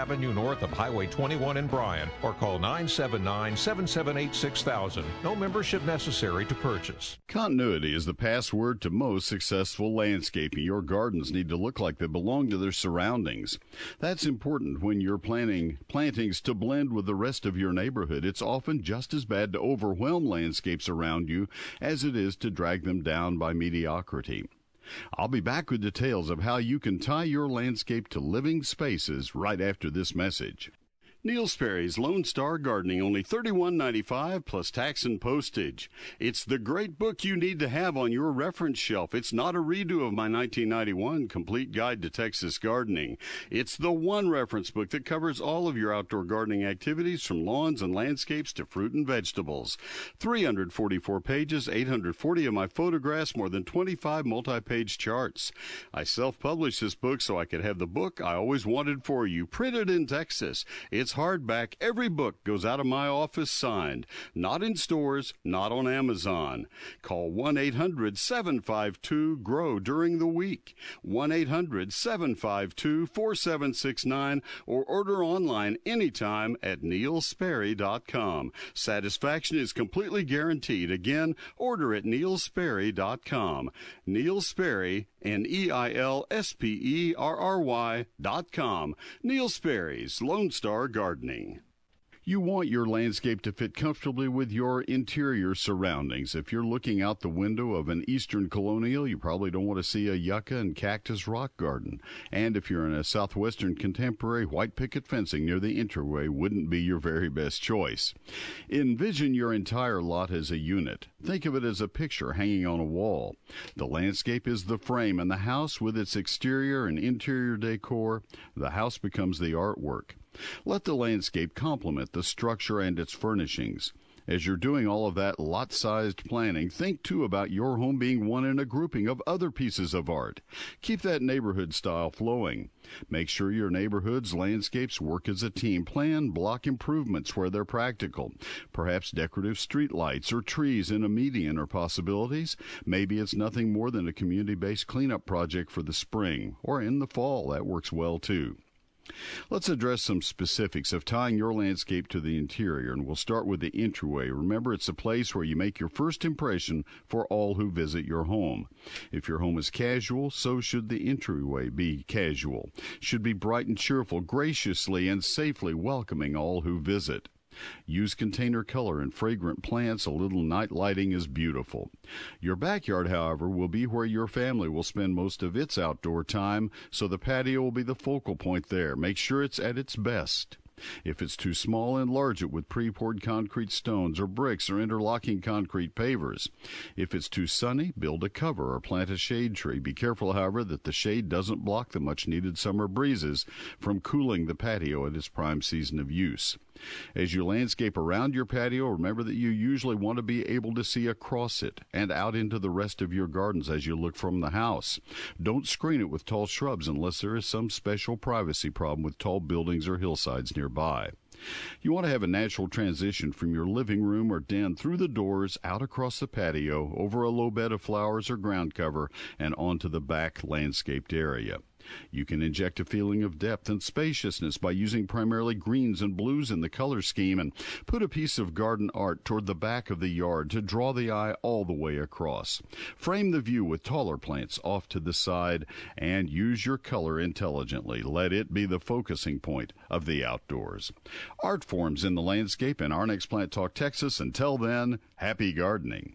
Avenue north of Highway twenty-one in Bryan, or call nine seven nine, seven seven eight, six thousand. No membership necessary to purchase. Continuity is the password to most successful landscaping. Your gardens need to look like they belong to their surroundings. That's important when you're planning plantings to blend with the rest of your neighborhood. It's often just as bad to overwhelm landscapes around you as it is to drag them down by mediocrity. I'll be back with details of how you can tie your landscape to living spaces right after this message. Neil Sperry's Lone Star Gardening, only thirty-one ninety-five plus tax and postage. It's the great book you need to have on your reference shelf. It's not a redo of my nineteen ninety-one Complete Guide to Texas Gardening. It's the one reference book that covers all of your outdoor gardening activities, from lawns and landscapes to fruit and vegetables. three hundred forty-four pages, eight hundred forty of my photographs, more than twenty-five multi-page charts. I self-published this book so I could have the book I always wanted for you, printed in Texas. It's hardback. Every book goes out of my office signed. Not in stores, not on Amazon. Call one eight hundred, seven five two, G R O W during the week. one eight hundred, seven five two, four seven six nine, or order online anytime at neil sperry dot com. Satisfaction is completely guaranteed. Again, order at neil sperry dot com. Neil Sperry, N E I L S P E R R Y dot com. Neil Sperry's Lone Star Gardening. You want your landscape to fit comfortably with your interior surroundings. If you're looking out the window of an Eastern Colonial, you probably don't want to see a yucca and cactus rock garden. And if you're in a Southwestern Contemporary, white picket fencing near the entryway wouldn't be your very best choice. Envision your entire lot as a unit. Think of it as a picture hanging on a wall. The landscape is the frame, and the house with its exterior and interior decor, the house becomes the artwork. Let the landscape complement the structure and its furnishings. As you're doing all of that lot-sized planning, think, too, about your home being one in a grouping of other pieces of art. Keep that neighborhood style flowing. Make sure your neighborhood's landscapes work as a team. Plan block improvements where they're practical. Perhaps decorative street lights or trees in a median are possibilities. Maybe it's nothing more than a community-based cleanup project for the spring, or in the fall. That works well, too. Let's address some specifics of tying your landscape to the interior, and we'll start with the entryway. Remember, it's a place where you make your first impression for all who visit your home. If your home is casual, so should the entryway be casual. Should be bright and cheerful, graciously and safely welcoming all who visit. Use container color and fragrant plants. A little night lighting is beautiful. Your backyard, however, will be where your family will spend most of its outdoor time, so the patio will be the focal point there. Make sure it's at its best. If it's too small, enlarge it with pre-poured concrete stones or bricks or interlocking concrete pavers. If it's too sunny, build a cover or plant a shade tree. Be careful, however, that the shade doesn't block the much-needed summer breezes from cooling the patio at its prime season of use. As you landscape around your patio, remember that you usually want to be able to see across it and out into the rest of your gardens as you look from the house. Don't screen it with tall shrubs unless there is some special privacy problem with tall buildings or hillsides nearby. You want to have a natural transition from your living room or den through the doors, out across the patio, over a low bed of flowers or ground cover, and onto the back landscaped area. You can inject a feeling of depth and spaciousness by using primarily greens and blues in the color scheme, and put a piece of garden art toward the back of the yard to draw the eye all the way across. Frame the view with taller plants off to the side, and use your color intelligently. Let it be the focusing point of the outdoors. Art forms in the landscape in our next Plant Talk Texas. Until then, happy gardening.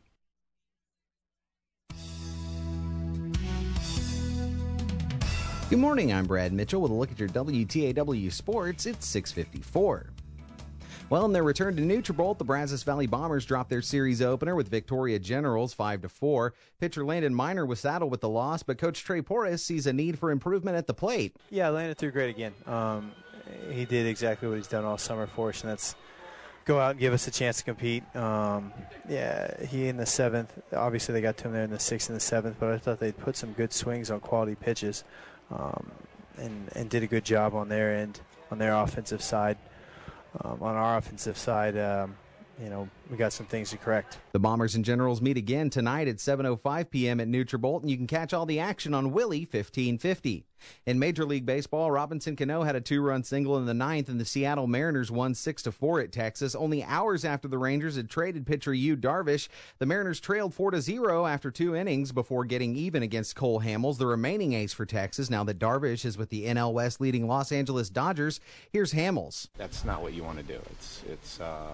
Good morning, I'm Brad Mitchell with a look at your W T A W Sports. It's six fifty-four. Well, in their return to Nutrabolt, the Brazos Valley Bombers dropped their series opener with Victoria Generals five to four. Pitcher Landon Miner was saddled with the loss, but Coach Trey Porras sees a need for improvement at the plate. Yeah, Landon threw great again. Um, he did exactly what he's done all summer for us, and that's go out and give us a chance to compete. Um, yeah, he in the seventh. Obviously, they got to him there in the sixth and the seventh, but I thought they'd put some good swings on quality pitches. Um, and, and did a good job on their end, on their offensive side. Um, on our offensive side, um, you know, we got some things to correct. The Bombers and Generals meet again tonight at seven oh five p.m. at Nutrabolt, and you can catch all the action on Willie fifteen fifty. In Major League Baseball, Robinson Cano had a two-run single in the ninth, and the Seattle Mariners won six to four at Texas. Only hours after the Rangers had traded pitcher Yu Darvish, the Mariners trailed four to zero after two innings before getting even against Cole Hamels, the remaining ace for Texas, now that Darvish is with the N L West leading Los Angeles Dodgers. Here's Hamels. That's not what you want to do. It's, it's uh,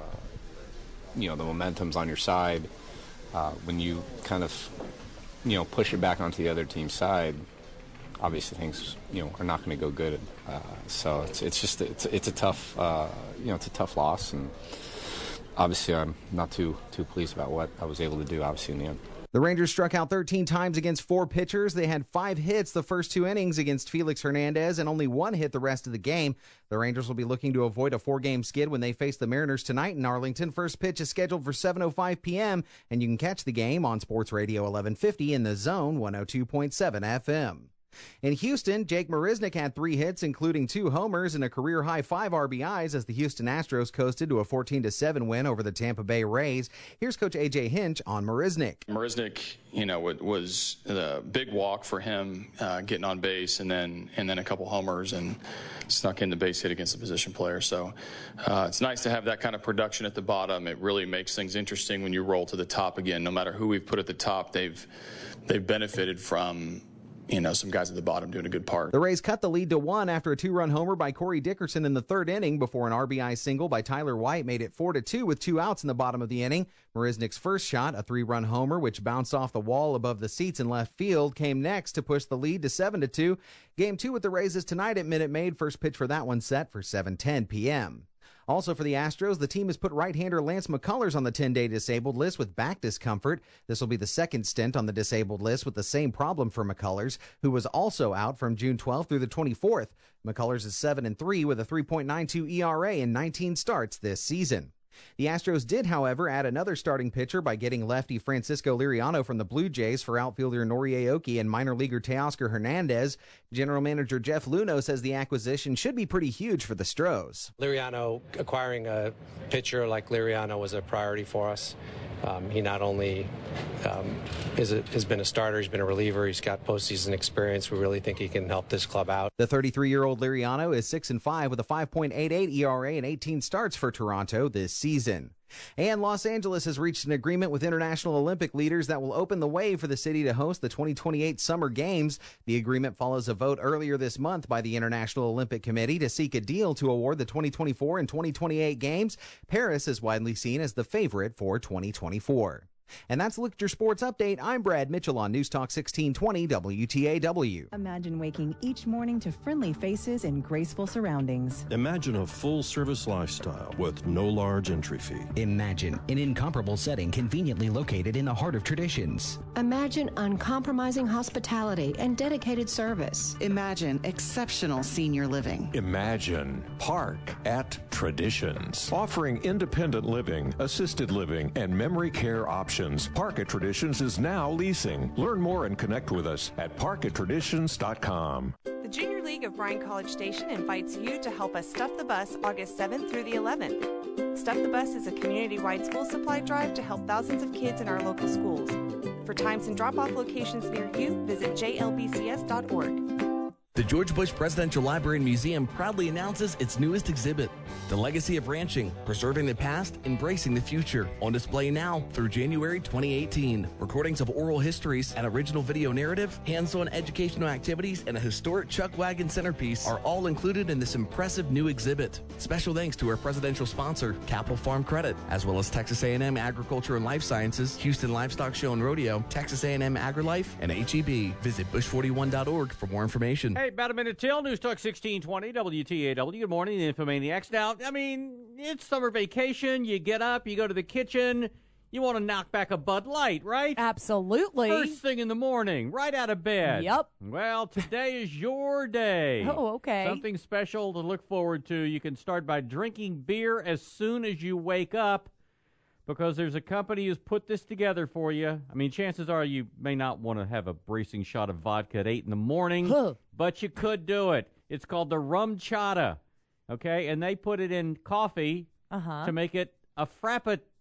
you know, the momentum's on your side. Uh, when you kind of, you know, push it back onto the other team's side, obviously things, you know, are not going to go good. Uh, so it's it's just it's it's a tough uh, you know it's a tough loss, and obviously I'm not too too pleased about what I was able to do. Obviously in the end. The Rangers struck out thirteen times against four pitchers. They had five hits the first two innings against Felix Hernandez and only one hit the rest of the game. The Rangers will be looking to avoid a four-game skid when they face the Mariners tonight in Arlington. First pitch is scheduled for seven oh five p.m., and you can catch the game on Sports Radio eleven fifty in the Zone one oh two point seven F M. In Houston, Jake Marisnick had three hits, including two homers and a career-high five R B Is as the Houston Astros coasted to a fourteen to seven win over the Tampa Bay Rays. Here's Coach A J Hinch on Marisnick. Marisnick, you know, it was a big walk for him, uh, getting on base, and then and then a couple homers, and snuck in the base hit against the position player. So uh, it's nice to have that kind of production at the bottom. It really makes things interesting when you roll to the top again. No matter who we've put at the top, they've they've benefited from, you know, some guys at the bottom doing a good part. The Rays cut the lead to one after a two-run homer by Corey Dickerson in the third inning before an R B I single by Tyler White made it four to two with two outs in the bottom of the inning. Marisnick's first shot, a three-run homer which bounced off the wall above the seats in left field, came next to push the lead to seven to two. Game two with the Rays is tonight at Minute Maid. First pitch for that one set for seven ten p.m. Also for the Astros, the team has put right-hander Lance McCullers on the ten-day disabled list with back discomfort. This will be the second stint on the disabled list with the same problem for McCullers, who was also out from June twelfth through the twenty-fourth. McCullers is seven and three with a three point nine two E R A in nineteen starts this season. The Astros did, however, add another starting pitcher by getting lefty Francisco Liriano from the Blue Jays for outfielder Nori Aoki and minor leaguer Teoscar Hernandez. General manager Jeff Luhnow says the acquisition should be pretty huge for the Stros. Liriano, acquiring a pitcher like Liriano was a priority for us. Um, he not only um, is a, has been a starter, he's been a reliever, he's got postseason experience. We really think he can help this club out. The thirty-three-year-old Liriano is six and five with a five point eight eight E R A and eighteen starts for Toronto this season. And Los Angeles has reached an agreement with international Olympic leaders that will open the way for the city to host the twenty twenty-eight Summer Games. The agreement follows a vote earlier this month by the International Olympic Committee to seek a deal to award the twenty twenty-four and twenty twenty-eight Games. Paris is widely seen as the favorite for twenty twenty-four. And that's Look at Your Sports Update. I'm Brad Mitchell on News Talk sixteen twenty W T A W. Imagine waking each morning to friendly faces and graceful surroundings. Imagine a full-service lifestyle with no large entry fee. Imagine an incomparable setting conveniently located in the heart of traditions. Imagine uncompromising hospitality and dedicated service. Imagine exceptional senior living. Imagine Park at Traditions, offering independent living, assisted living, and memory care options. Park at Traditions is now leasing. Learn more and connect with us at park at traditions dot com. The Junior League of Bryan College Station invites you to help us stuff the bus August seventh through the eleventh. Stuff the Bus is a community-wide school supply drive to help thousands of kids in our local schools. For times and drop-off locations near you, visit j l b c s dot org. The George Bush Presidential Library and Museum proudly announces its newest exhibit, The Legacy of Ranching, Preserving the Past, Embracing the Future, on display now through January twenty eighteen. Recordings of oral histories, an original video narrative, hands-on educational activities, and a historic chuck wagon centerpiece are all included in this impressive new exhibit. Special thanks to our presidential sponsor, Capital Farm Credit, as well as Texas A and M Agriculture and Life Sciences, Houston Livestock Show and Rodeo, Texas A and M AgriLife, and H E B. Visit bush forty-one dot org for more information. Hey, about a minute till. News Talk sixteen twenty W T A W. Good morning, the Infomaniacs. Now, I mean, it's summer vacation. You get up, you go to the kitchen. You want to knock back a Bud Light, right? Absolutely. First thing in the morning, right out of bed. Yep. Well, today is your day. Oh, okay. Something special to look forward to. You can start by drinking beer as soon as you wake up, because there's a company who's put this together for you. I mean, chances are you may not want to have a bracing shot of vodka at eight in the morning, huh. but you could do it. It's called the RumChata, okay? And they put it in coffee uh-huh. to make it a frappuccino.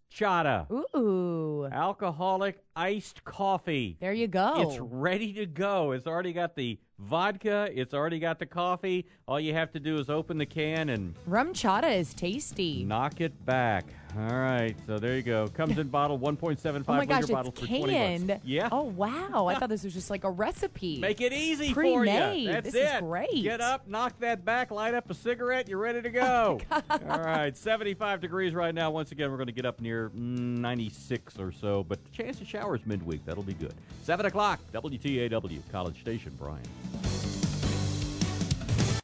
chata. Ooh. Alcoholic iced coffee. There you go. It's ready to go. It's already got the vodka. It's already got the coffee. All you have to do is open the can and Rum chata is tasty. knock it back. All right, so there you go. Comes in bottle one point seven five Oh my gosh, liter bottle it's for twenty canned. bucks. Yeah. Oh wow, I thought this was just like a recipe. Make it easy Pre-made. for you. That's This it. is great. Get up, knock that back, light up a cigarette. You're ready to go. Oh All right, seventy-five degrees right now. Once again, we're going to get up near mm, ninety-six or so, but chance of showers midweek. That'll be good. seven o'clock, W T A W, College Station, Bryan.